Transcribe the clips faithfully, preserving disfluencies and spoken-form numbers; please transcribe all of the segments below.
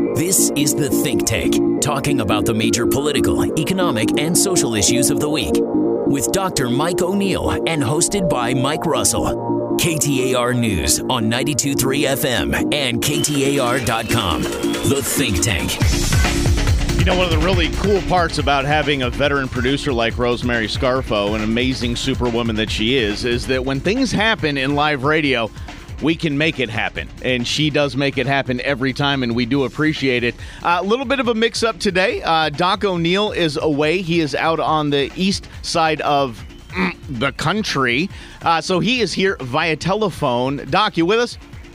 This is The Think Tank, talking about the major political, economic, and social issues of the week. With Doctor Mike O'Neill and hosted by Mike Russell. K T A R News on ninety-two point three F M and K T A R dot com. The Think Tank. You know, one of the really cool parts about having a veteran producer like Rosemary Scarfo, an amazing superwoman that she is, is that when things happen in live radio, we can make it happen. And she does make it happen every time, and we do appreciate it. A uh, little bit of a mix-up today. Uh, Doc O'Neill is away. He is out on the east side of mm, the country. Uh, so he is here via telephone. Doc, you with us?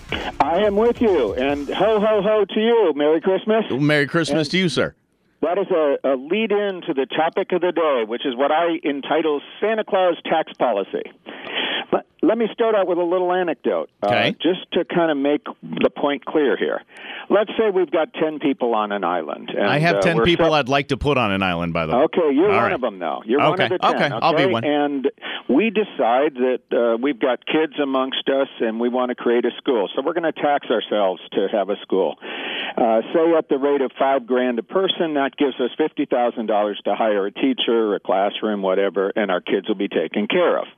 I am with you, and ho, ho, ho to you. Merry Christmas. Merry Christmas and to you, sir. That is a, a lead-in to the topic of the day, which is what I entitle Santa Claus Tax Policy. But let me start out with a little anecdote, okay. uh, just to kind of make the point clear here. Let's say we've got ten people on an island. And, I have ten uh, people so- I'd like to put on an island, by the way. Okay, you're All one right. of them, though. You're okay. one of the ten. Okay, okay, I'll be one. And we decide that uh, we've got kids amongst us, and we want to create a school. So we're going to tax ourselves to have a school. Uh, say at the rate of five grand a person, that gives us fifty thousand dollars to hire a teacher, a classroom, whatever, and our kids will be taken care of.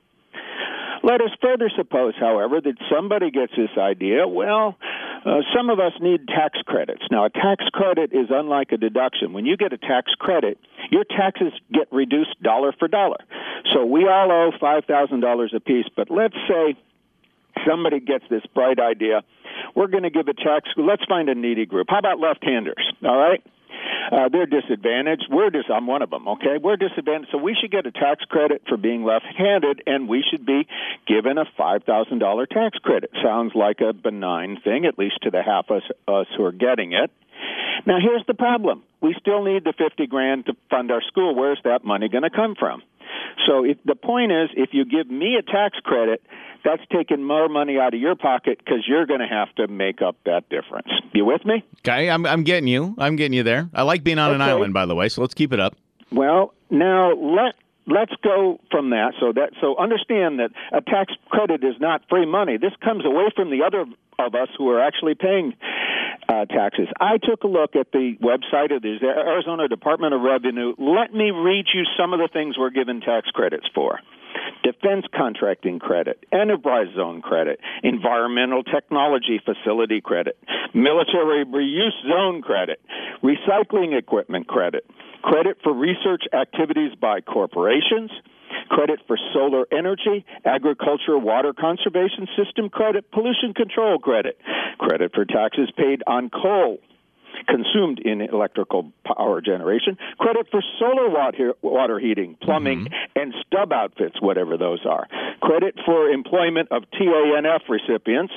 Let us further suppose, however, that somebody gets this idea, well, uh, some of us need tax credits. Now, a tax credit is unlike a deduction. When you get a tax credit, your taxes get reduced dollar for dollar. So we all owe five thousand dollars apiece, but let's say somebody gets this bright idea. We're going to give a tax, let's find a needy group. How about left-handers, all right? Uh, they're disadvantaged. We're dis- I'm one of them, okay? We're disadvantaged, so we should get a tax credit for being left-handed, and we should be given a five thousand dollars tax credit. Sounds like a benign thing, at least to the half of us, us who are getting it. Now, here's the problem. We still need the fifty grand to fund our school. Where's that money going to come from? So if, the point is, if you give me a tax credit, that's taking more money out of your pocket because you're going to have to make up that difference. You with me? Okay, I'm, I'm getting you. I'm getting you there. I like being on okay. an island, by the way, so let's keep it up. Well, now let let's go from that. So that so understand that a tax credit is not free money. This comes away from the other of us who are actually paying uh, taxes. I took a look at the website of the Arizona Department of Revenue. Let me read you some of the things we're given tax credits for. Defense contracting credit, enterprise zone credit, environmental technology facility credit, military reuse zone credit, recycling equipment credit, credit for research activities by corporations, credit for solar energy, agriculture water conservation system credit, pollution control credit, credit for taxes paid on coal consumed in electrical power generation, credit for solar water, water heating, plumbing, mm-hmm. and stub outfits, whatever those are, credit for employment of T A N F recipients,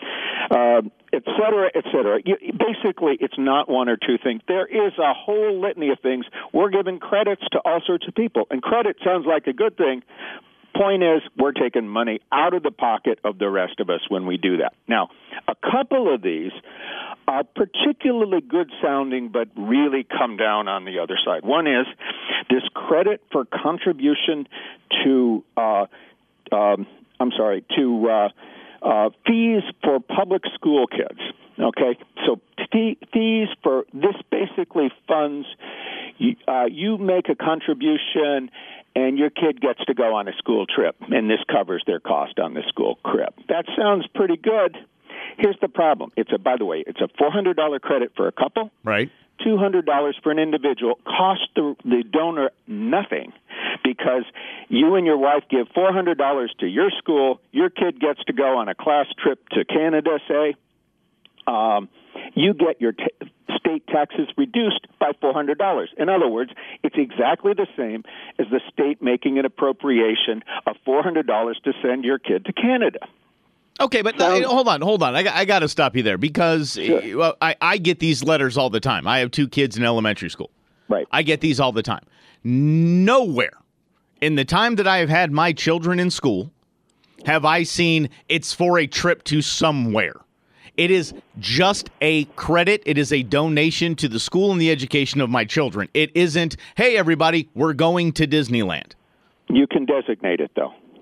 uh, et cetera, et cetera. You, basically, it's not one or two things. There is a whole litany of things. We're giving credits to all sorts of people, and credit sounds like a good thing. Point is, we're taking money out of the pocket of the rest of us when we do that. Now, a couple of these are particularly good sounding, but really come down on the other side. One is this credit for contribution to, uh, um, I'm sorry, to uh, uh, fees for public school kids. Okay, so fee, fees for this basically funds. You, uh, you make a contribution, and your kid gets to go on a school trip, and this covers their cost on the school trip. That sounds pretty good. Here's the problem. It's a, by the way, it's a four hundred dollars credit for a couple. Right. two hundred dollars for an individual. Cost the, the donor nothing because you and your wife give four hundred dollars to your school. Your kid gets to go on a class trip to Canada, say. Um, you get your t- state taxes reduced by four hundred dollars. In other words, it's exactly the same as the state making an appropriation of four hundred dollars to send your kid to Canada. Okay, but So, uh, hold on, hold on. I, I got to stop you there because Sure. well, I, I get these letters all the time. I have two kids in elementary school. Right. I get these all the time. Nowhere in the time that I have had my children in school have I seen it's for a trip to somewhere. It is just a credit. It is a donation to the school and the education of my children. It isn't, hey, everybody, we're going to Disneyland. You can designate it, though.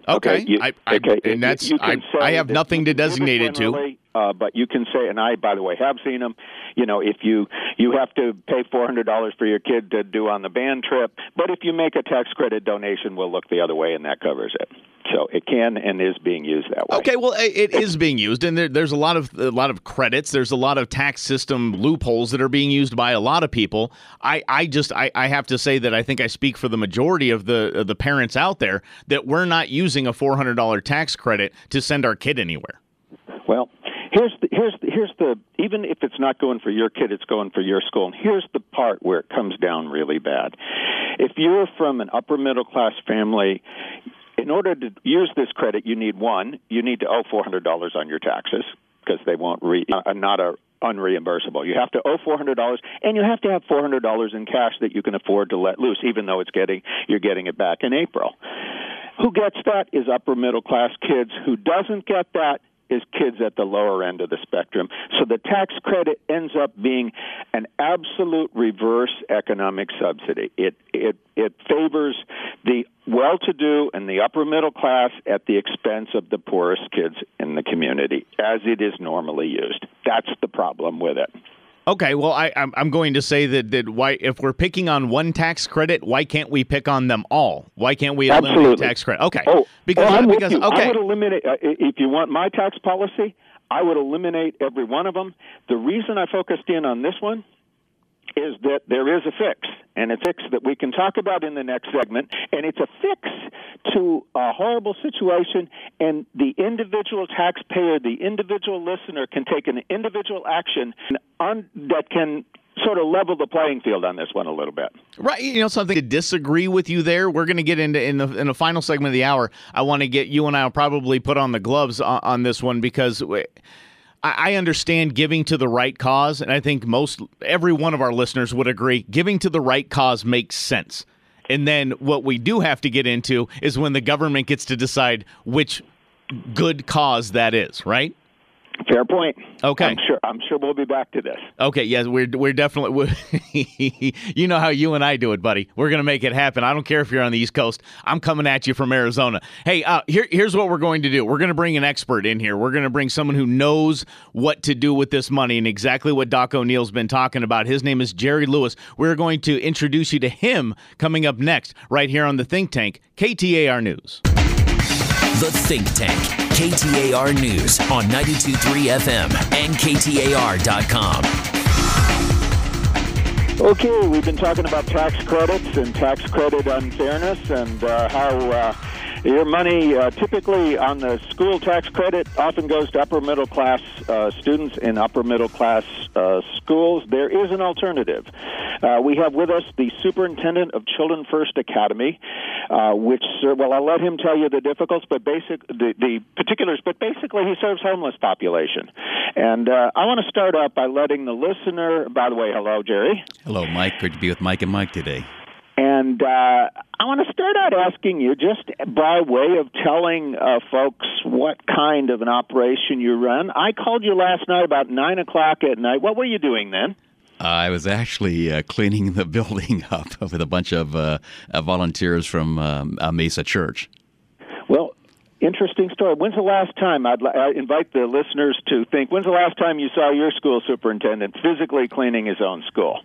Okay, okay? You, I, I, okay. and that's you, you I, I have nothing to designate it to. Uh, but you can say, and I, by the way, have seen them. You know, if you you have to pay four hundred dollars for your kid to do on the band trip, but if you make a tax credit donation, we'll look the other way, and that covers it. So it can and is being used that way. Okay, well, it is being used, and there, there's a lot of a lot of credits. There's a lot of tax system loopholes that are being used by a lot of people. I, I just I, I have to say that I think I speak for the majority of the of the parents out there that we're not using a four hundred dollars tax credit to send our kid anywhere. Well, here's the, here's the, here's the even if it's not going for your kid, it's going for your school. And here's the part where it comes down really bad. If you're from an upper middle class family, in order to use this credit, you need one, you need to owe four hundred dollars on your taxes because they won't re, uh, not a unreimbursable. You have to owe four hundred dollars, and you have to have four hundred dollars in cash that you can afford to let loose, even though it's getting you're getting it back in April. Who gets that is upper middle class kids. Who doesn't get that is kids at the lower end of the spectrum. So the tax credit ends up being an absolute reverse economic subsidy. It it it favors the well-to-do and the upper middle class at the expense of the poorest kids in the community, as it is normally used. That's the problem with it. Okay, well, I, I'm I'm going to say that, that why if we're picking on one tax credit, why can't we pick on them all? Why can't we eliminate Absolutely. tax credit? Okay, oh, because oh, I'm because with you. okay, I would eliminate uh, if you want my tax policy. I would eliminate every one of them. The reason I focused in on this one is that there is a fix, and it's a fix that we can talk about in the next segment, and it's a fix to a horrible situation, and the individual taxpayer, the individual listener can take an individual action on, that can sort of level the playing field on this one a little bit. Right. You know, something to disagree with you there. We're going to get into in the in the final segment of the hour. I want to get you and I will probably put on the gloves on, on this one because I understand giving to the right cause, and I think most every one of our listeners would agree giving to the right cause makes sense. And then what we do have to get into is when the government gets to decide which good cause that is, right? Fair point. Okay. I'm sure I'm sure we'll be back to this. Okay, yes, we're we're definitely we're, you know how you and I do it, buddy. We're going to make it happen. I don't care if you're on the East Coast. I'm coming at you from Arizona. Hey, uh, here here's what we're going to do. We're going to bring an expert in here. We're going to bring someone who knows what to do with this money and exactly what Doc O'Neill's been talking about. His name is Jerry Lewis. We're going to introduce you to him coming up next right here on The Think Tank, K T A R News. The Think Tank, K T A R News on ninety-two point three F M and K T A R dot com. Okay, we've been talking about tax credits and tax credit unfairness and uh, how uh, your money uh, typically on the school tax credit often goes to upper middle class uh, students in upper middle class uh, schools. There is an alternative. Uh, we have with us the superintendent of Children First Academy, uh, which, uh, well, I'll let him tell you the difficult, but basic, the, the particulars, but basically he serves homeless population. And uh, I want to start out by letting the listener, by the way, hello, Jerry. Hello, Mike. Good to be with Mike and Mike today. And uh, I want to start out asking you, just by way of telling uh, folks what kind of an operation you run. I called you last night about nine o'clock at night. What were you doing then? Uh, I was actually uh, cleaning the building up with a bunch of uh, uh, volunteers from um, uh, Mesa Church. Well, interesting story. When's the last time, I'd I invite the listeners to think, when's the last time you saw your school superintendent physically cleaning his own school?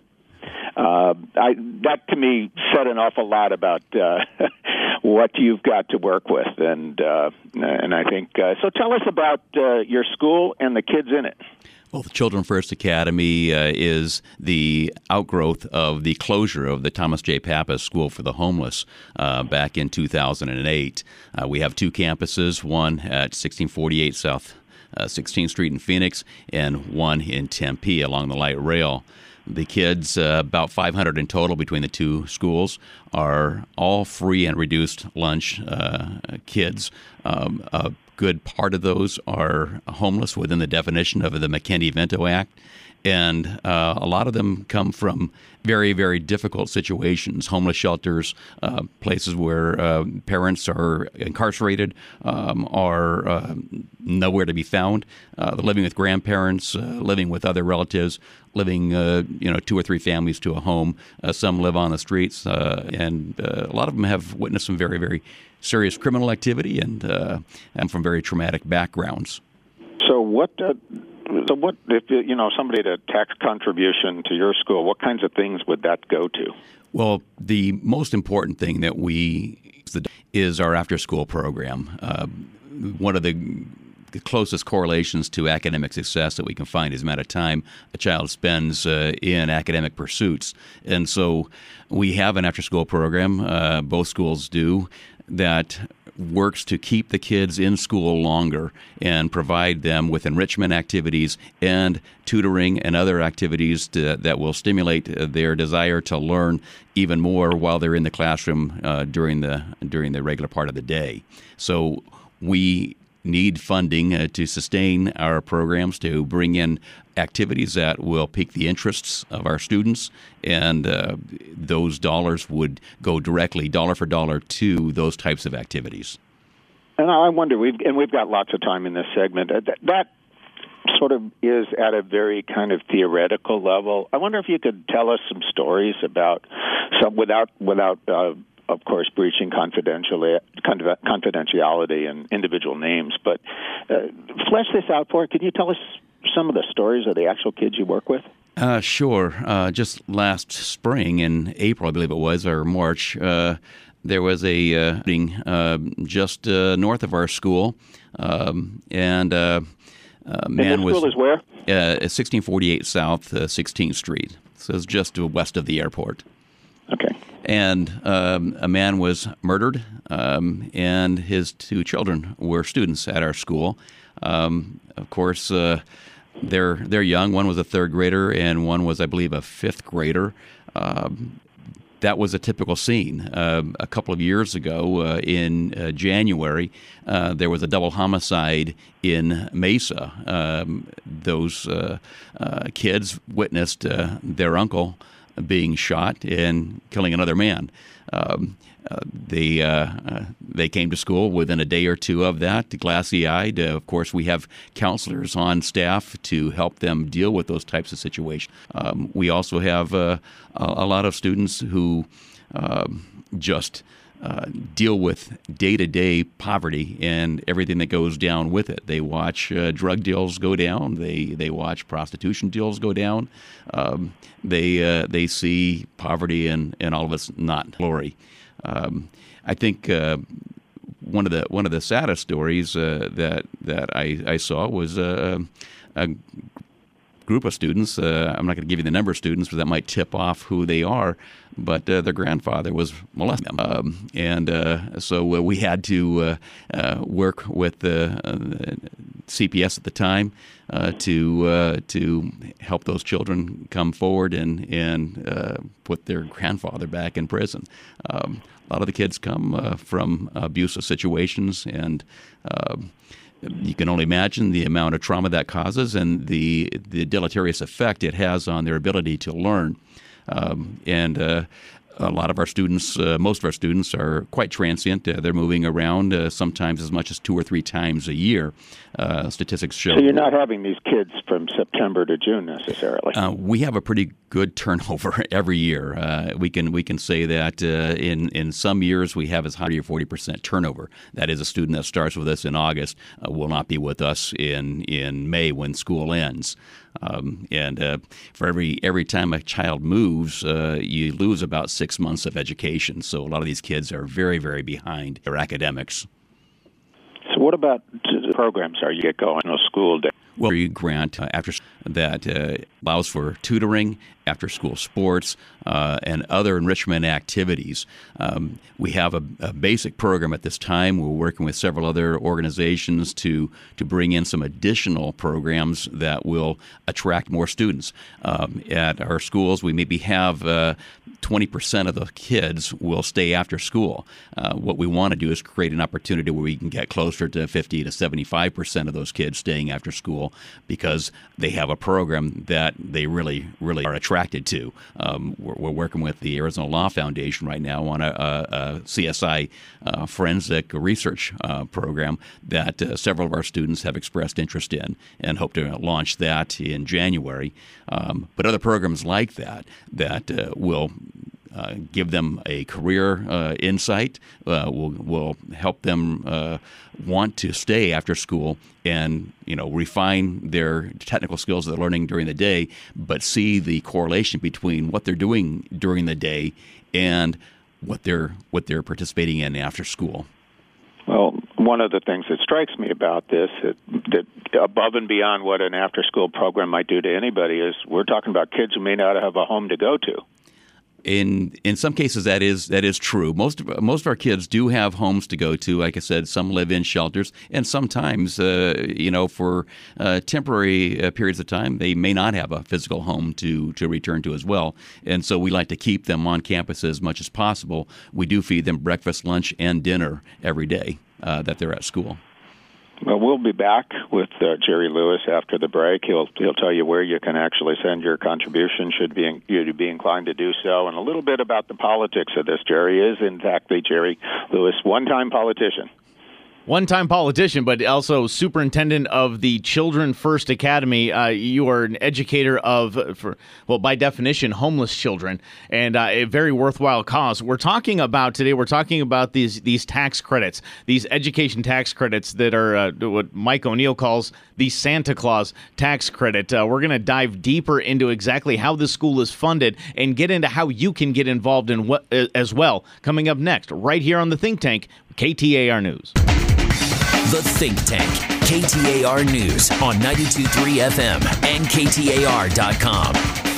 Uh, I, that to me said an awful lot about uh, what you've got to work with, and uh, and I think uh, so. Tell us about uh, your school and the kids in it. Well, the Children First Academy uh, is the outgrowth of the closure of the Thomas J. Pappas School for the Homeless uh, back in two thousand eight. Uh, we have two campuses, one at sixteen forty-eight South uh, sixteenth Street in Phoenix, and one in Tempe along the light rail. The kids, uh, about five hundred in total between the two schools, are all free and reduced lunch uh, kids. Um, a good part of those are homeless within the definition of the McKinney-Vento Act. And uh, a lot of them come from very, very difficult situations, homeless shelters, uh, places where uh, parents are incarcerated, um, are uh, nowhere to be found, uh, living with grandparents, uh, living with other relatives, living, uh, you know, two or three families to a home. Uh, some live on the streets, uh, and uh, a lot of them have witnessed some very, very serious criminal activity and uh, and from very traumatic backgrounds. So what? Uh, so what if you know somebody did a tax contribution to your school? What kinds of things would that go to? Well, the most important thing that we is our after-school program. Uh, one of the The closest correlations to academic success that we can find is the amount of time a child spends uh, in academic pursuits. And so we have an after-school program, uh, both schools do, that works to keep the kids in school longer and provide them with enrichment activities and tutoring and other activities to, that will stimulate their desire to learn even more while they're in the classroom uh, during the during the regular part of the day. So we need funding uh, to sustain our programs, to bring in activities that will pique the interests of our students, and uh, those dollars would go directly, dollar for dollar, to those types of activities. And I wonder, we've and we've got lots of time in this segment. That, that sort of is at a very kind of theoretical level. I wonder if you could tell us some stories about some without without. Uh, of course, breaching confidentiality, confidentiality and individual names. But uh, flesh this out for us. Can you tell us some of the stories of the actual kids you work with? Uh, sure. Uh, just last spring, in April, I believe it was, or March, uh, there was a uh, meeting uh, just uh, north of our school, um, and uh, a man and this was school is where? Uh, sixteen forty-eight South uh, sixteenth Street. So it's just west of the airport. Okay. And um, a man was murdered, um, and his two children were students at our school. Um, of course, uh, they're they're young. One was a third grader, and one was, I believe, a fifth grader. Um, that was a typical scene. Uh, a couple of years ago, uh, in uh, January, uh, there was a double homicide in Mesa. Um, those uh, uh, kids witnessed uh, their uncle being shot and killing another man. Um, uh, they uh, uh, they came to school within a day or two of that, glassy-eyed. Uh, of course, we have counselors on staff to help them deal with those types of situations. Um, we also have uh, a, a lot of students who um, just Uh, deal with day-to-day poverty and everything that goes down with it. They watch uh, drug deals go down. They they watch prostitution deals go down. Um, they uh, they see poverty and, and all of its not glory. Um, I think uh, one of the one of the saddest stories uh, that that I, I saw was uh, a group of students. Uh, I'm not going to give you the number of students, but that might tip off who they are. But uh, their grandfather was molesting them. Um, and uh, so uh, we had to uh, uh, work with the uh, C P S at the time uh, to uh, to help those children come forward and, and uh, put their grandfather back in prison. Um, a lot of the kids come uh, from abusive situations, and uh, you can only imagine the amount of trauma that causes and the the deleterious effect it has on their ability to learn. Um, and uh, a lot of our students, uh, most of our students, are quite transient. Uh, they're moving around uh, sometimes as much as two or three times a year. Uh, statistics show. So you're not having these kids from September to June necessarily. Uh, we have a pretty good turnover every year. Uh, we can we can say that uh, in in some years we have as high as forty percent turnover. That is, a student that starts with us in August uh, will not be with us in in May when school ends. Um, and uh, for every every time a child moves, uh, you lose about six months of education. So a lot of these kids are very, very behind their academics. So what about the programs are you get going on a school day? Well, you grant uh, after that uh, allows for tutoring, after-school sports, uh, and other enrichment activities. Um, we have a, a basic program at this time. We're working with several other organizations to to bring in some additional programs that will attract more students. Um, at our schools, we maybe have uh, twenty percent of the kids will stay after school. Uh, what we want to do is create an opportunity where we can get closer to fifty to seventy-five percent of those kids staying after school. school because they have a program that they really, really are attracted to. Um, we're, we're working with the Arizona Law Foundation right now on a, a, a C S I uh, forensic research uh, program that uh, several of our students have expressed interest in and hope to launch that in January. Um, but other programs like that that uh, will Uh, give them a career uh, insight, uh, will will help them uh, want to stay after school and, you know, refine their technical skills that they're learning during the day, but see the correlation between what they're doing during the day and what they're what they're participating in after school. Well, one of the things that strikes me about this, that, that above and beyond what an after-school program might do to anybody, is we're talking about kids who may not have a home to go to. In in some cases, that is that is true. Most of, most of our kids do have homes to go to. Like I said, some live in shelters, and sometimes, uh, you know, for uh, temporary uh, periods of time, they may not have a physical home to, to return to as well. And so we like to keep them on campus as much as possible. We do feed them breakfast, lunch, and dinner every day uh, that they're at school. Well, we'll be back with uh, Jerry Lewis after the break. He'll he'll tell you where you can actually send your contribution, should be in, you be inclined to do so, and a little bit about the politics of this. Jerry is, in fact, the Jerry Lewis, one-time politician. One-time politician, but also superintendent of the Children First Academy. Uh, you are an educator of, for, well, by definition, homeless children, and uh, a very worthwhile cause. We're talking about today. We're talking about these these tax credits, these education tax credits that are uh, what Mike O'Neill calls the Santa Claus tax credit. Uh, we're going to dive deeper into exactly how the school is funded and get into how you can get involved in what as well. Coming up next, right here on the Think Tank, K T A R News. The Think Tank, K T A R News on ninety-two point three F M and K T A R dot com.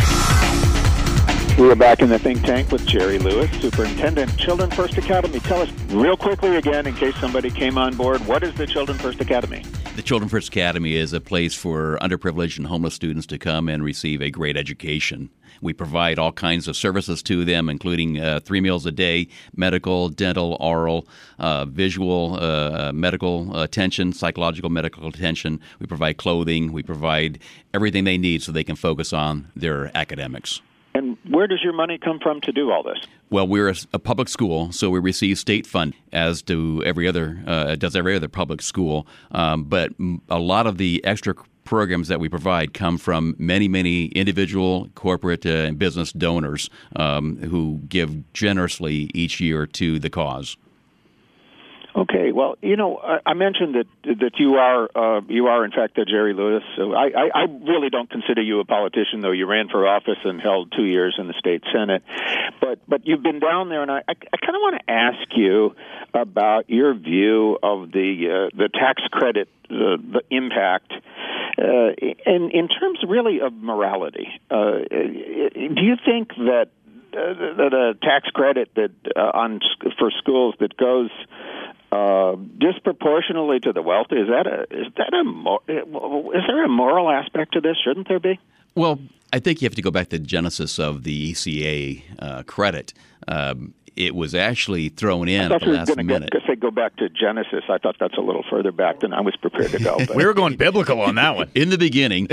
We are back in the Think Tank with Jerry Lewis, Superintendent, Children First Academy. Tell us real quickly again, in case somebody came on board, what is the Children First Academy? The Children First Academy is a place for underprivileged and homeless students to come and receive a great education. We provide all kinds of services to them, including uh, three meals a day, medical, dental, oral, uh, visual, uh, medical attention, psychological medical attention. We provide clothing. We provide everything they need so they can focus on their academics. And where does your money come from to do all this? Well, we're a, a public school, so we receive state fund, as do every other uh, does every other public school. Um, but a lot of the extra programs that we provide come from many, many individual, corporate, uh, and business donors um, who give generously each year to the cause. Okay, well, you know, I, I mentioned that that you are uh, you are in fact a Jerry Lewis. So I, I, I really don't consider you a politician, though you ran for office and held two years in the state senate. But but you've been down there, and I, I, I kind of want to ask you about your view of the uh, the tax credit, uh, the impact, uh, in in terms really of morality. Uh, do you think that uh, that a tax credit that uh, on for schools that goes Uh, disproportionately to the wealthy, is that a is that a is there a moral aspect to this? Shouldn't there be? Well, I think you have to go back to the genesis of the E C A uh, credit. Um, it was actually thrown in at the last minute. I say go back to Genesis. I thought that's a little further back than I was prepared to go. But. We were going biblical on that one. In the beginning,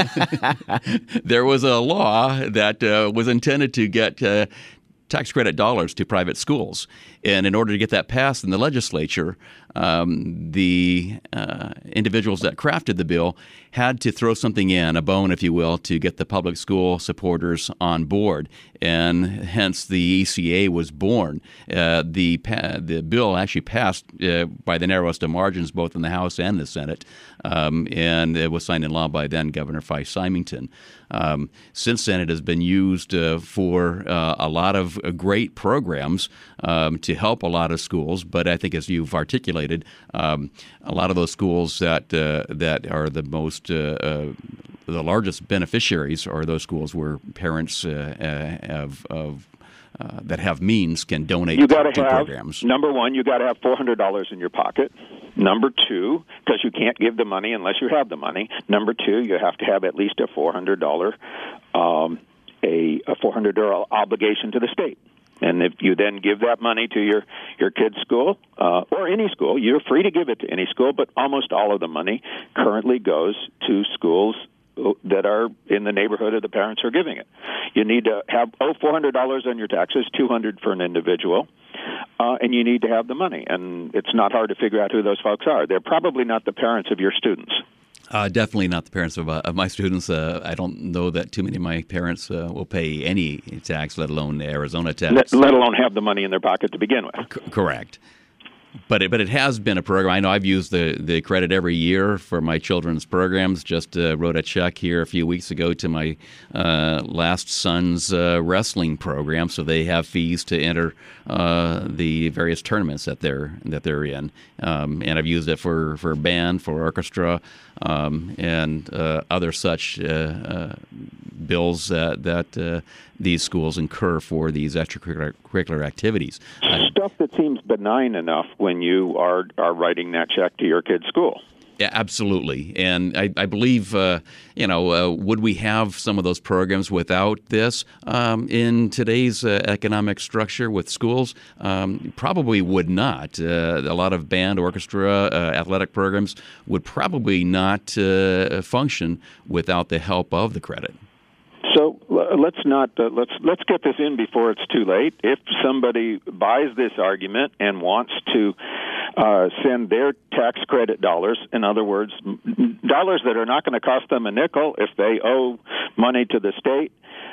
there was a law that uh, was intended to get uh, tax credit dollars to private schools. And in order to get that passed in the legislature, um, the uh, individuals that crafted the bill had to throw something in, a bone, if you will, to get the public school supporters on board. And hence the E C A was born. Uh, the pa- the bill actually passed uh, by the narrowest of margins, both in the House and the Senate, um, and it was signed in law by then Governor Fife Symington. Um, since then, it has been used uh, for uh, a lot of uh, great programs um, to help a lot of schools. But I think, as you've articulated, um, a lot of those schools that uh, that are the most uh, uh, the largest beneficiaries are those schools where parents uh, uh, of, of uh, that have means can donate you gotta to have, programs. Number one, you got to have four hundred dollars in your pocket. Number two, because you can't give the money unless you have the money. Number two, you have to have at least a four hundred dollars um, a, a four hundred dollars obligation to the state. And if you then give that money to your, your kid's school uh, or any school, you're free to give it to any school, but almost all of the money currently goes to schools that are in the neighborhood of the parents who are giving it. You need to have, oh, four hundred dollars on your taxes, two hundred dollars for an individual, uh, and you need to have the money. And it's not hard to figure out who those folks are. They're probably not the parents of your students. Uh, definitely not the parents of, uh, of my students. Uh, I don't know that too many of my parents uh, will pay any tax, let alone Arizona tax. Let, let alone have the money in their pocket to begin with. C- correct. But it, but it has been a program. I know I've used the, the credit every year for my children's programs. Just uh, wrote a check here a few weeks ago to my uh, last son's uh, wrestling program, so they have fees to enter uh, the various tournaments that they're that they're in. Um, and I've used it for, for band, for orchestra, um, and uh, other such uh, uh, bills that that uh, these schools incur for these extracurricular activities. Stuff that seems benign enough when you are, are writing that check to your kid's school. Yeah, absolutely. And I, I believe, uh, you know, uh, would we have some of those programs without this um, in today's uh, economic structure with schools? Um, probably would not. Uh, a lot of band, orchestra, uh, athletic programs would probably not uh, function without the help of the credit. So let's not uh, let's let's get this in before it's too late. If somebody buys this argument and wants to uh, send their tax credit dollars, in other words, dollars that are not going to cost them a nickel if they owe money to the state,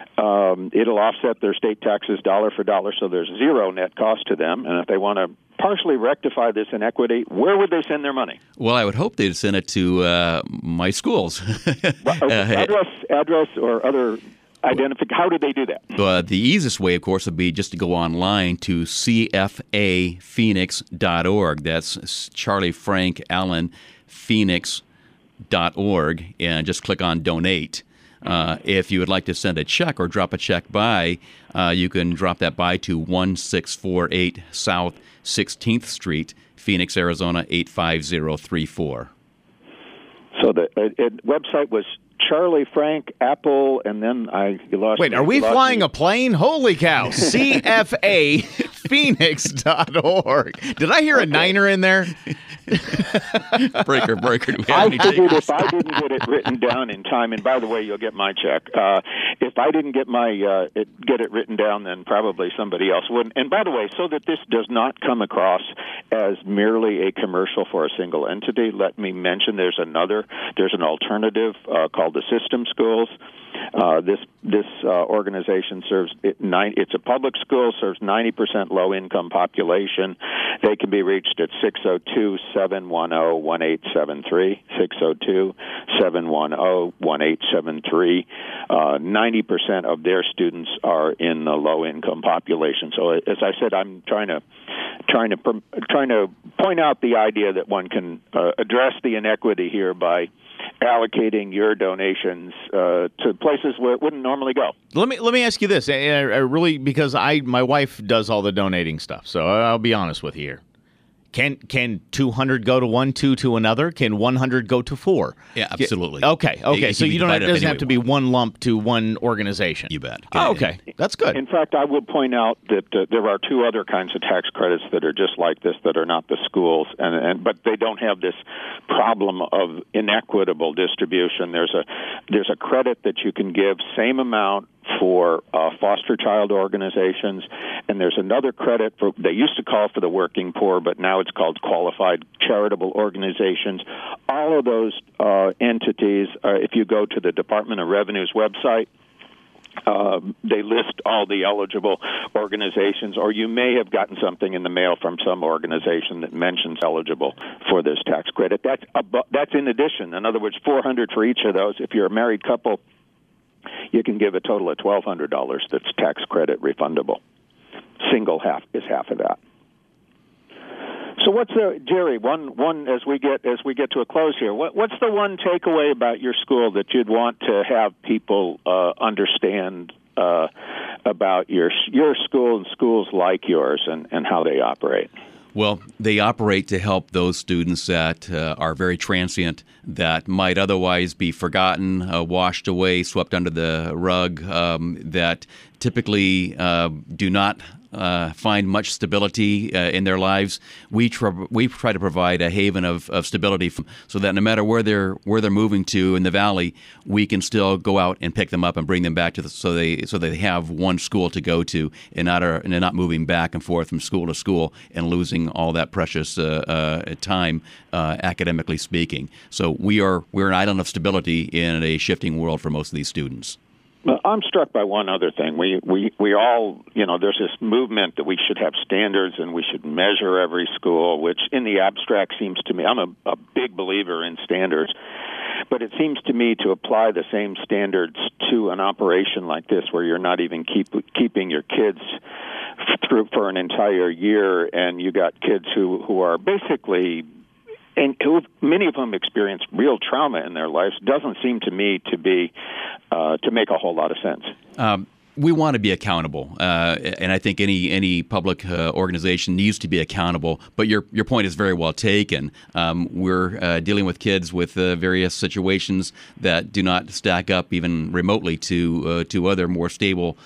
um, it'll offset their state taxes dollar for dollar, so there's zero net cost to them. And if they want to partially rectify this inequity, where would they send their money? Well, I would hope they'd send it to uh, my schools. well, okay. address, address, or other identification. How do they do that? Uh, the easiest way, of course, would be just to go online to c f a phoenix dot org. That's Charlie Frank Allen Phoenix dot org, and just click on Donate. Uh, if you would like to send a check or drop a check by, uh, you can drop that by to one six four eight South sixteenth Street, Phoenix, Arizona eight five zero three four. So the uh, it, website was Charlie Frank Apple, and then I you lost. Wait, me. are we lost flying me. a plane? Holy cow! C F A Phoenix dot org. Did I hear a niner in there? breaker, breaker. Do we have I any figured takers? if I didn't get it written down in time, and by the way, you'll get my check. Uh, if I didn't get my uh, it, get it written down, then probably somebody else wouldn't. And by the way, so that this does not come across as merely a commercial for a single entity, let me mention there's another, there's an alternative uh, called the System Schools. Uh, this this uh, organization serves it nine, it's a public school, serves ninety percent low income population. They can be reached at six oh two, seven one oh, one eight seven three, six oh two, seven one oh, one eight seven three. Uh, ninety percent of their students are in the low income population. So as I said, I'm trying to trying to trying to point out the idea that one can uh, address the inequity here by allocating your donations uh, to places where it wouldn't normally go. Let me let me ask you this, and I, I really because I my wife does all the donating stuff, so I'll be honest with you here. Can can two hundred go to one, two to another? Can one hundred go to four? Yeah, absolutely. Okay, okay. It so can be you don't have, divided it up doesn't any have to way be you want. one lump to one organization. You bet. Oh, okay, that's good. In fact, I would point out that uh, there are two other kinds of tax credits that are just like this that are not the schools, and, and but they don't have this problem of inequitable distribution. There's a there's a credit that you can give same amount for uh, foster child organizations, and there's another credit for, they used to call for the working poor, but now it's called qualified charitable organizations. All of those uh, entities, uh, if you go to the Department of Revenue's website, Uh, they list all the eligible organizations, or you may have gotten something in the mail from some organization that mentions eligible for this tax credit. That's abo- that's in addition. In other words, four hundred dollars for each of those. If you're a married couple, you can give a total of twelve hundred dollars that's tax credit refundable. Single half is half of that. So what's the Jerry? One one as we get as we get to a close here. What, what's the one takeaway about your school that you'd want to have people uh, understand uh, about your your school and schools like yours and, and how they operate? Well, they operate to help those students that uh, are very transient, that might otherwise be forgotten, uh, washed away, swept under the rug, um, that typically uh, do not uh, find much stability uh, in their lives, we try, we try to provide a haven of, of stability from, so that no matter where they're where they're moving to in the valley, we can still go out and pick them up and bring them back to the, so they so they have one school to go to and not are and they're not moving back and forth from school to school and losing all that precious uh, uh, time uh, academically speaking. So we are we're an island of stability in a shifting world for most of these students. Well, I'm struck by one other thing. We, we, we all, you know, there's this movement that we should have standards and we should measure every school, which in the abstract seems to me, I'm a, a big believer in standards, but it seems to me to apply the same standards to an operation like this where you're not even keep, keeping your kids through for an entire year, and you got kids who, who are basically and who, many of them experience real trauma in their lives, doesn't seem to me to be uh, to make a whole lot of sense. Um, we want to be accountable, uh, and I think any any public uh, organization needs to be accountable. But your your point is very well taken. Um, we're uh, dealing with kids with uh, various situations that do not stack up even remotely to uh, to other more stable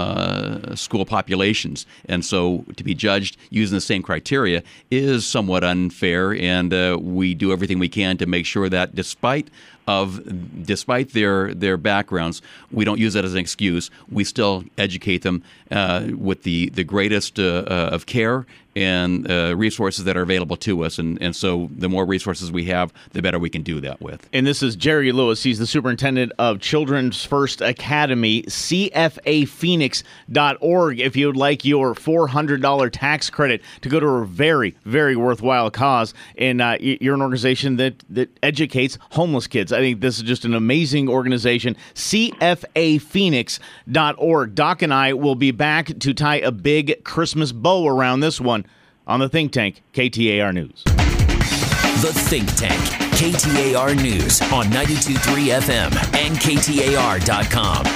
uh, school populations, and so to be judged using the same criteria is somewhat unfair. And uh, we do everything we can to make sure that despite of despite their their backgrounds, we don't use that as an excuse. We still educate them uh, with the the greatest uh, uh, of care and uh, resources that are available to us. And, and so the more resources we have, the better we can do that with. And this is Jerry Lewis. He's the superintendent of Children's First Academy, C F A Phoenix dot org. If you would like your four hundred dollars tax credit to go to a very, very worthwhile cause. And uh, you're an organization that, that educates homeless kids. I think this is just an amazing organization, C F A Phoenix dot org. Doc and I will be back to tie a big Christmas bow around this one on the Think Tank, K T A R News. The Think Tank, K T A R News on ninety-two point three F M and K T A R dot com.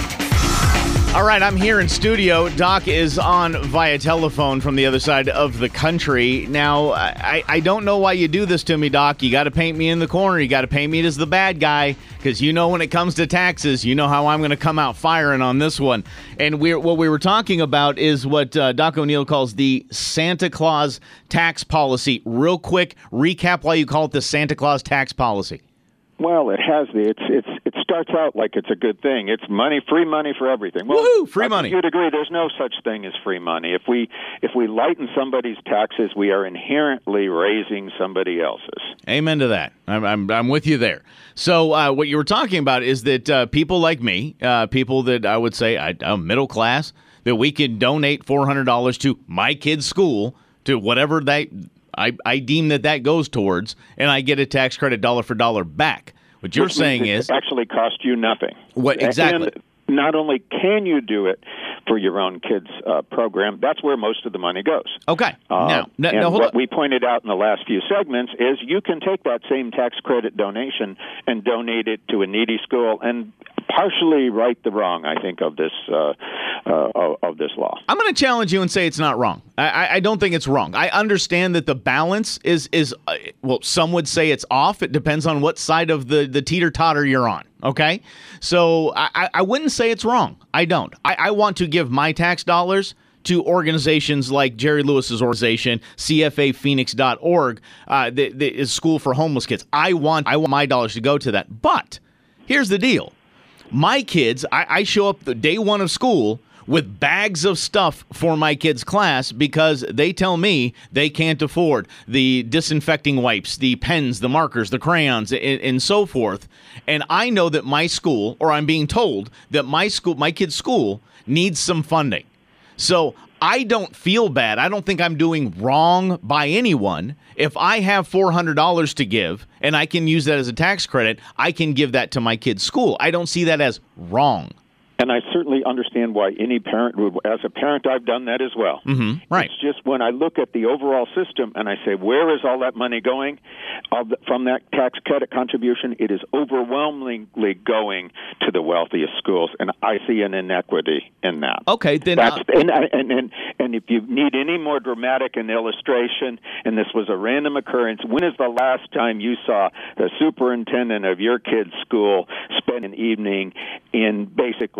All right, I'm here in studio. Doc is on via telephone from the other side of the country. Now, I, I don't know why you do this to me, Doc. You got to paint me in the corner. You got to paint me as the bad guy, because you know when it comes to taxes, you know how I'm going to come out firing on this one. And we're, what we were talking about is what uh, Doc O'Neill calls the Santa Claus tax policy. Real quick recap why you call it the Santa Claus tax policy. Well, it has the it's it's it starts out like it's a good thing. It's money, free money for everything. Well, woohoo, free I money. You'd agree there's no such thing as free money. If we if we lighten somebody's taxes, we are inherently raising somebody else's. Amen to that. I'm I'm, I'm with you there. So uh, what you were talking about is that uh, people like me, uh, people that I would say I, I'm middle class, that we can donate four hundred dollars to my kid's school, to whatever that I, I deem that that goes towards, and I get a tax credit dollar for dollar back. What you're Which saying means is it actually cost you nothing. What exactly? And not only can you do it for your own kids' uh, program, that's where most of the money goes. Okay. Uh, now, no, and no, hold what on. we pointed out in the last few segments is you can take that same tax credit donation and donate it to a needy school and partially right the wrong, I think, of this uh, uh, of, of this law. I'm going to challenge you and say it's not wrong. I, I, I don't think it's wrong. I understand that the balance is is uh, well, some would say it's off. It depends on what side of the the teeter totter you're on. Okay, so I, I wouldn't say it's wrong. I don't. I, I want to give my tax dollars to organizations like Jerry Lewis's organization, C F A Phoenix dot org, uh, the, the School for Homeless Kids. I want I want my dollars to go to that. But here's the deal. My kids, I, I show up the day one of school with bags of stuff for my kids' class because they tell me they can't afford the disinfecting wipes, the pens, the markers, the crayons, and, and so forth. And I know that my school, or I'm being told that my school, my kid's school, needs some funding. So I don't feel bad. I don't think I'm doing wrong by anyone. If I have four hundred dollars to give and I can use that as a tax credit, I can give that to my kid's school. I don't see that as wrong. And I certainly understand why any parent would. As a parent, I've done that as well. Mm-hmm. Right. It's just when I look at the overall system and I say, where is all that money going of the, from that tax credit contribution? It is overwhelmingly going to the wealthiest schools, and I see an inequity in that. Okay, then. That's, Uh, and, and, and, and if you need any more dramatic an illustration, and this was a random occurrence, when is the last time you saw the superintendent of your kid's school spend an evening in basically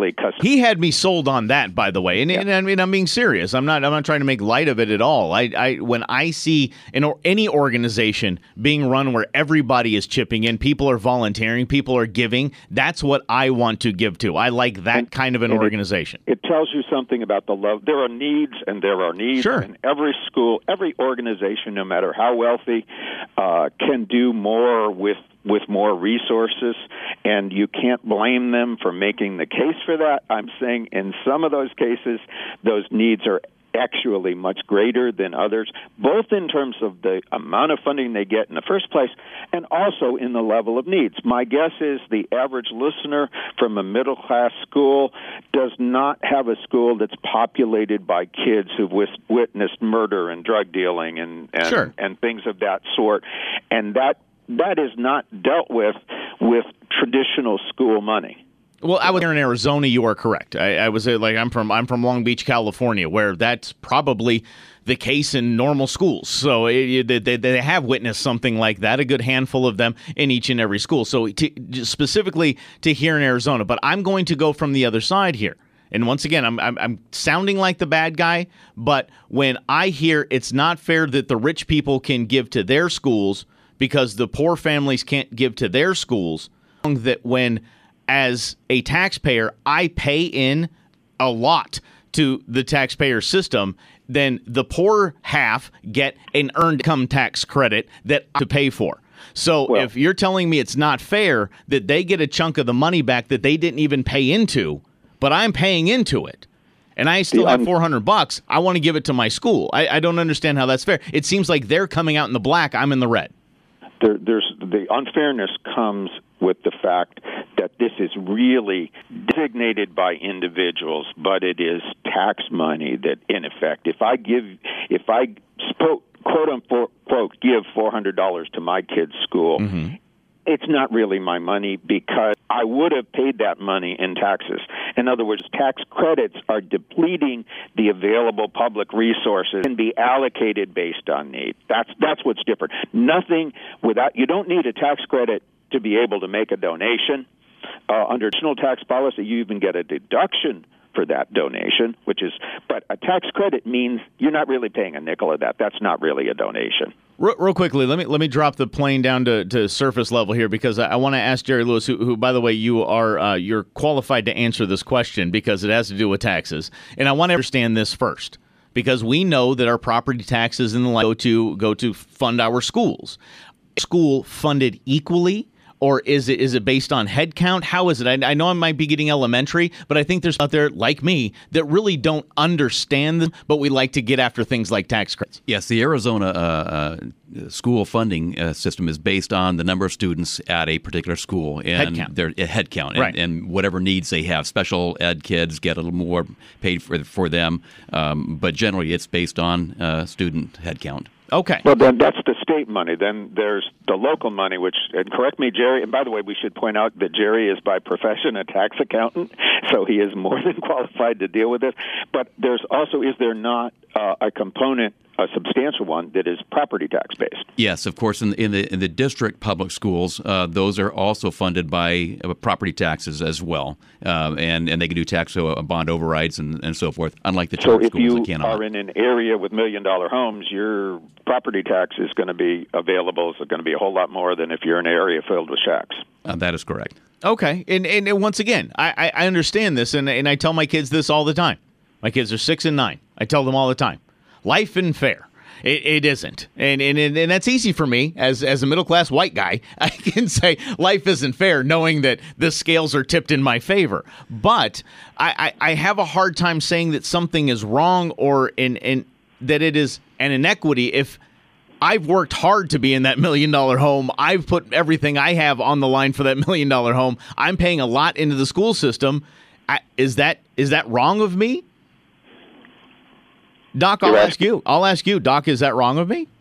actually custom. He had me sold on that, by the way, and, yeah. and I mean I'm being serious. I'm not. I'm not trying to make light of it at all. I, I when I see an or any organization being run where everybody is chipping in, people are volunteering, people are giving. That's what I want to give to. I like that and, kind of an organization. It, it tells you something about the love. There are needs, and there are needs. Sure. In every school, every organization, no matter how wealthy, uh, can do more with. with more resources, and you can't blame them for making the case for that. I'm saying in some of those cases, those needs are actually much greater than others, both in terms of the amount of funding they get in the first place and also in the level of needs. My guess is the average listener from a middle-class school does not have a school that's populated by kids who've witnessed murder and drug dealing and, and, sure. and things of that sort, and that That is not dealt with with traditional school money. Well, I was here in Arizona. You are correct. I, I was uh, like I'm from I'm from Long Beach, California, where that's probably the case in normal schools. So it, they they have witnessed something like that. A good handful of them in each and every school. So to, specifically to here in Arizona, but I'm going to go from the other side here. And once again, I'm, I'm I'm sounding like the bad guy, but when I hear it's not fair that the rich people can give to their schools because the poor families can't give to their schools, that when, as a taxpayer, I pay in a lot to the taxpayer system, then the poor half get an earned income tax credit that I have to pay for. So well, if you're telling me it's not fair that they get a chunk of the money back that they didn't even pay into, but I'm paying into it, and I still have four hundred bucks, I want to give it to my school. I, I don't understand how that's fair. It seems like they're coming out in the black, I'm in the red. There, there's the unfairness comes with the fact that this is really designated by individuals, but it is tax money that, in effect, if I give, if I spoke, quote unquote, give four hundred dollars to my kid's school, mm-hmm. it's not really my money because I would have paid that money in taxes. In other words, tax credits are depleting the available public resources and be allocated based on need. That's that's what's different. Nothing without you don't need a tax credit to be able to make a donation. Uh, under traditional tax policy, you even get a deduction for that donation, which is, but a tax credit means you're not really paying a nickel of that. That's not really a donation. Real, real quickly, let me let me drop the plane down to, to surface level here because I, I want to ask Jerry Lewis, who, who by the way, you are uh, you're qualified to answer this question because it has to do with taxes, and I want to understand this first because we know that our property taxes and the like go to go to fund our schools. School funded equally? Or is it is it based on head count? How is it? I, I know I might be getting elementary, but I think there's out there like me that really don't understand them, but we like to get after things like tax credits. Yes, the Arizona uh, uh, school funding uh, system is based on the number of students at a particular school and head count. their uh, head count and, right. and whatever needs they have. Special ed kids get a little more paid for for them, um, but generally it's based on uh, student head count. Okay. Well, then that's the state money. Then there's the local money, which, and correct me, Jerry, and by the way, we should point out that Jerry is by profession a tax accountant, so he is more than qualified to deal with this. But there's also, is there not uh, a component, a substantial one, that is property tax based? Yes, of course. In the in the, in the district public schools, uh, those are also funded by uh, property taxes as well, uh, and and they can do tax uh, bond overrides and, and so forth. Unlike the charter so schools, if that you cannot. are in an area with million dollar homes, your property tax is going to be available. It's going to be a whole lot more than if you're in an area filled with shacks. Uh, that is correct. Okay, and and, and once again, I, I understand this, and and I tell my kids this all the time. My kids are six and nine. I tell them all the time, life isn't fair. It, it isn't, and, and and that's easy for me as as a middle class white guy. I can say life isn't fair, knowing that the scales are tipped in my favor. But I, I, I have a hard time saying that something is wrong or in in that it is an inequity if I've worked hard to be in that million dollar home. I've put everything I have on the line for that million dollar home. I'm paying a lot into the school system. I, is that is that wrong of me? Doc, I'll ask you. I'll ask you, Doc, is that wrong of me? Uh,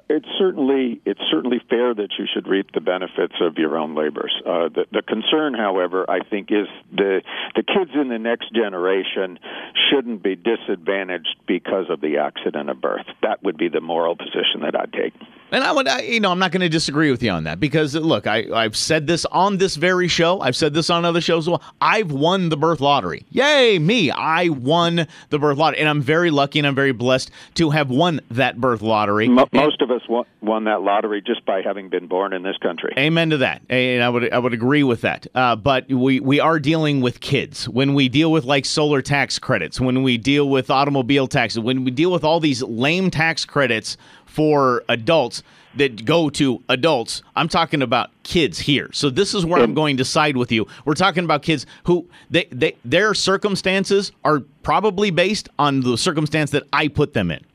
it's certainly it's certainly fair that you should reap the benefits of your own labors. Uh, the, the concern, however, I think, is the the kids in the next generation shouldn't be disadvantaged because of the accident of birth. That would be the moral position that I'd take. And I would, I, you know, I'm not going to disagree with you on that because, look, I, I've said this on this very show. I've said this on other shows as well. I've won the birth lottery. Yay, me. I won the birth lottery. And I'm very lucky and I'm very blessed to have won that birth lottery. Mo- and, most of us won, won that lottery just by having been born in this country. Amen to that. And I would I would agree with that. Uh, but we, we are dealing with kids. When we deal with, like, solar tax credits, when we deal with automobile taxes, when we deal with all these lame tax credits for adults that go to adults, I'm talking about kids here. So this is where I'm going to side with you. We're talking about kids who they, they their circumstances are probably based on the circumstance that I put them in.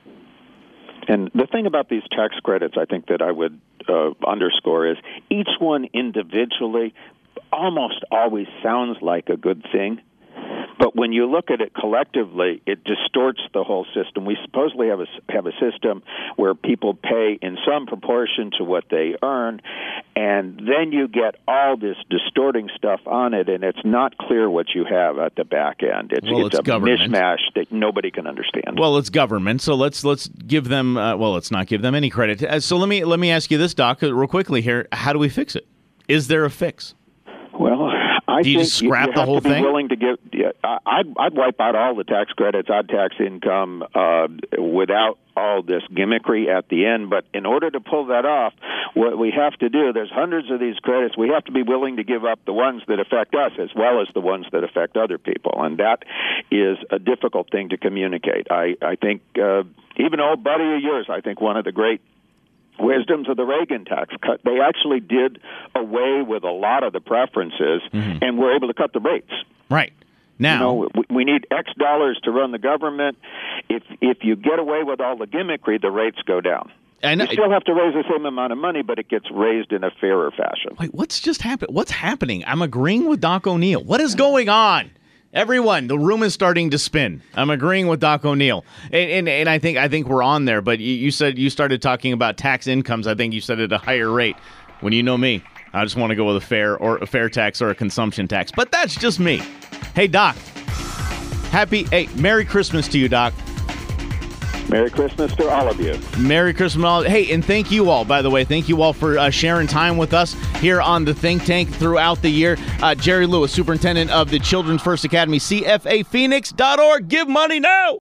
And the thing about these tax credits, I think that I would uh, underscore is each one individually almost always sounds like a good thing. But when you look at it collectively, it distorts the whole system. We supposedly have a, have a system where people pay in some proportion to what they earn, and then you get all this distorting stuff on it, and it's not clear what you have at the back end. It's, well, it's, it's a government. mishmash that nobody can understand. Well, it's government, so let's let's give them. Uh, well, let's not give them any credit. Uh, so let me let me ask you this, Doc, real quickly here. How do we fix it? Is there a fix? Well, I do you think just scrap you, you the have whole to be thing? Willing to give, yeah, I'd, I'd wipe out all the tax credits, odd tax income, uh, without all this gimmickry at the end. But in order to pull that off, what we have to do, there's hundreds of these credits. We have to be willing to give up the ones that affect us as well as the ones that affect other people, and that is a difficult thing to communicate. I, I think uh, even old buddy of yours, I think one of the great wisdoms of the Reagan tax cut, they actually did away with a lot of the preferences mm-hmm. and were able to cut the rates. Right. Now, you know, we, we need X dollars to run the government. If if you get away with all the gimmickry, the rates go down. And you still have to raise the same amount of money, but it gets raised in a fairer fashion. Wait, what's just happened? What's happening? I'm agreeing with Doc O'Neill. What is going on? Everyone, the room is starting to spin. I'm agreeing with Doc O'Neill, and and, and I think I think we're on there. But you, you said you started talking about tax incomes. I think you said at a higher rate. When you know me, I just want to go with a fair or a fair tax or a consumption tax. But that's just me. Hey, Doc. Happy hey, Merry Christmas to you, Doc. Merry Christmas to all of you. Merry Christmas. All. Hey, and thank you all, by the way. Thank you all for uh, sharing time with us here on the Think Tank throughout the year. Uh, Jerry Lewis, Superintendent of the Children's First Academy, C F A Phoenix dot org. Give money now.